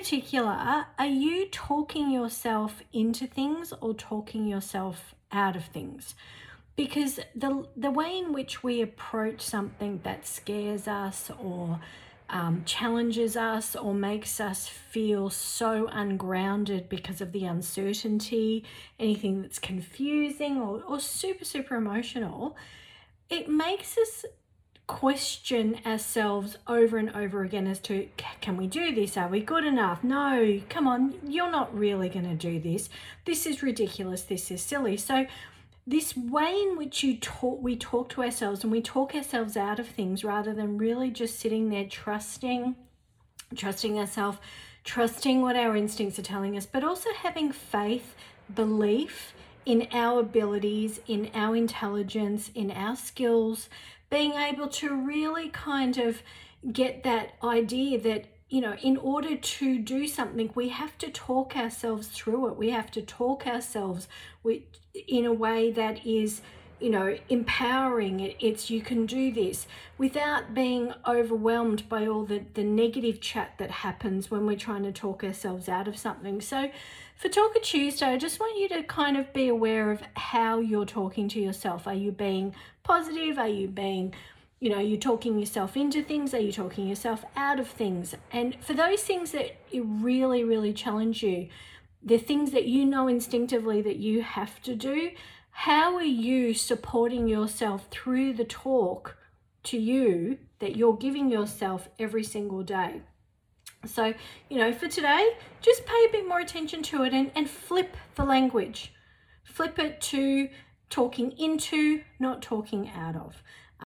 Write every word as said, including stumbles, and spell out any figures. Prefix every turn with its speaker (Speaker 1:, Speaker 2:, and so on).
Speaker 1: particular, are you talking yourself into things or talking yourself out of things? Because the the way in which we approach something that scares us or um, challenges us or makes us feel so ungrounded because of the uncertainty, anything that's confusing or, or super, super emotional, it makes us question ourselves over and over again as to, can we do this? Are we good enough? No, come on, you're not really going to do this. This is ridiculous. This is silly. So this way in which you talk, we talk to ourselves and we talk ourselves out of things rather than really just sitting there trusting, trusting ourselves, trusting what our instincts are telling us, but also having faith, belief in our abilities, in our intelligence, in our skills, being able to really kind of get that idea that, you know, in order to do something, we have to talk ourselves through it. We have to talk ourselves with, in a way that is, you know, empowering. It's, you can do this without being overwhelmed by all the, the negative chat that happens when we're trying to talk ourselves out of something. So for Talker Tuesday, I just want you to kind of be aware of how you're talking to yourself. Are you being positive? Are you being, you know, you're talking yourself into things? Are you talking yourself out of things? And for those things that really, really challenge you, the things that you know instinctively that you have to do, how are you supporting yourself through the talk to you that you're giving yourself every single day? So, you know, for today, just pay a bit more attention to it and, and flip the language. Flip it to talking into, not talking out of.